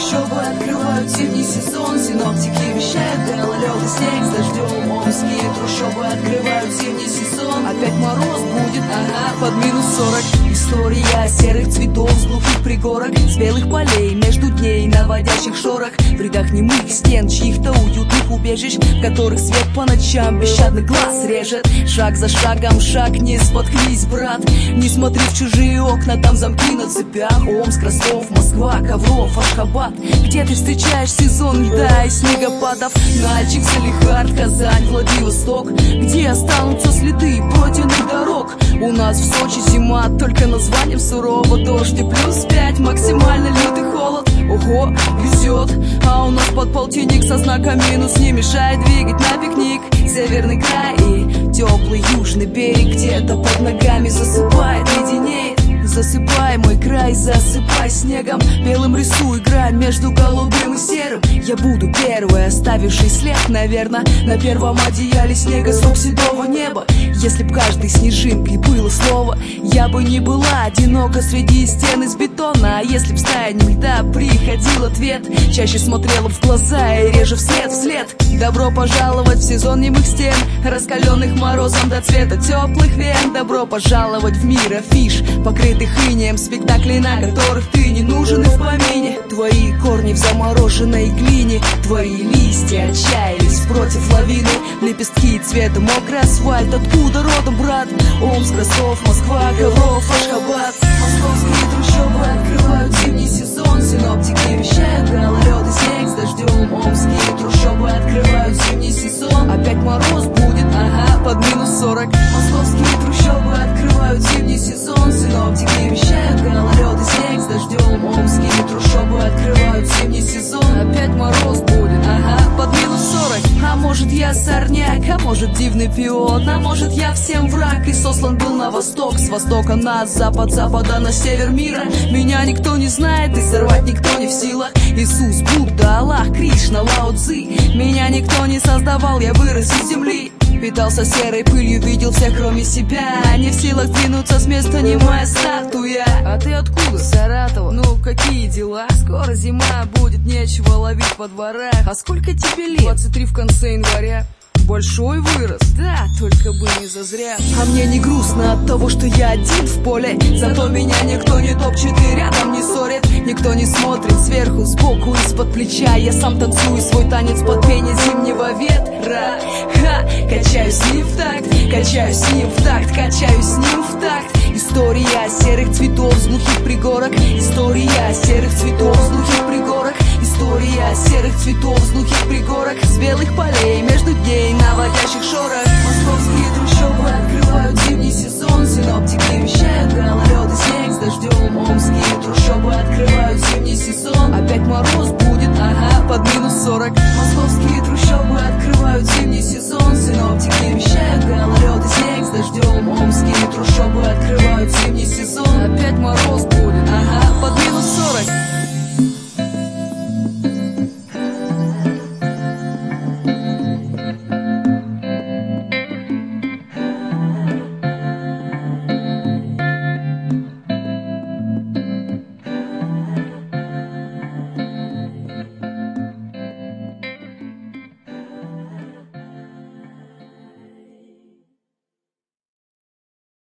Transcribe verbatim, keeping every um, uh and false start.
трущобы открывают зимний сезон. Синоптики вещают гололед и снег с дождем. Омские трущобы открывают зимний сезон. Опять мороз будет, ага, под минус сорок. История серых цветов с глухих пригорок, с белых полей между дней, наводящих шорох, в рядах немых стен, чьих-то уютных убежищ, в которых свет по ночам бесщадный глаз режет. Шаг за шагом, шаг, не споткнись, брат. Не смотри в чужие окна, там замки на цепях. Омск, Ростов, Москва, Ковров, Ашхабад. Где ты встречаешь сезон льда и снегопадов? Нальчик, Салихард, Казань, Владивосток. Где останутся следы пройденных дорог? У нас в Сочи зима, только названием сурово. Дождь и плюс пять, максимально лютый холод. Ого, везет, а у нас подполтинник со знаком минус не мешает двигать на пикник. Северный край и теплый южный берег где-то под ногами засыпает, леденеет. Засыпай мой край, засыпай снегом. Белым рисуй грань между голубым и серым. Я буду первой, оставивший след, наверное, на первом одеяле снега с рук седого неба. Если б каждой снежинкой было слово, я бы не была одинока среди стен из бетона. А если б с таянием льда приходил ответ, чаще смотрела б в глаза и реже вслед вслед. Добро пожаловать в сезон немых стен, раскаленных морозом до цвета теплых вен. Добро пожаловать в мир афиш, покрытых инеем, спектаклей, на которых ты не нужен и в помине. Твои корни в замороженной глине, твои листья отчаялись против лавины. Лепестки цвета мокрый асфальт, откуда родом, брат? Омск, Ростов, Москва, Ковров, Ашхабад. Московские трущобы открывают зимний сезон. Синоптики вещают гололед и снег с дождем. Омские трущобы открывают зимний сезон. Опять мороз будет, ага, под минус сорок. Московские трущобы открывают зимний сезон. Синоптики вещают гололед и снег с дождем. Омские трущобы открывают зимний сезон. Опять мороз будет, ага, под минус сорок. А может я сорняк, а может дивный пион, а может я всем враг и сослан был на восток. С востока на запад, запада на север мира. Меня никто не знает и сорвать никто не в силах. Иисус, Будда, Аллах, Кришна, Лао Цзи. Меня никто не создавал, я вырос из земли. Питался серой пылью, видел всех кроме себя. Не в силах двинуться с места, не моя статуя. А ты откуда? Саратова. Ну, какие дела? Скоро зима, будет нечего ловить во дворах. А сколько тебе лет? двадцать три в конце января. Большой вырос, да, только бы не зазря. А мне не грустно от того, что я один в поле. Зато меня никто не топчет и рядом не ссорит. Никто не смотрит сверху, сбоку, из-под плеча. Я сам танцую свой танец под пение зимнего ветра. Ха, качаюсь с ним в такт, качаюсь с ним в такт, качаюсь с ним в такт. История серых цветов с глухих пригорок. История серых цветов с глухих пригорок. История серых цветов с глухих пригорок, с белых полей между дней, наводящих шорох. Московские трущобы открывают зимний сезон. Синоптики вещают гололед и снег с дождем. Омские трущобы открывают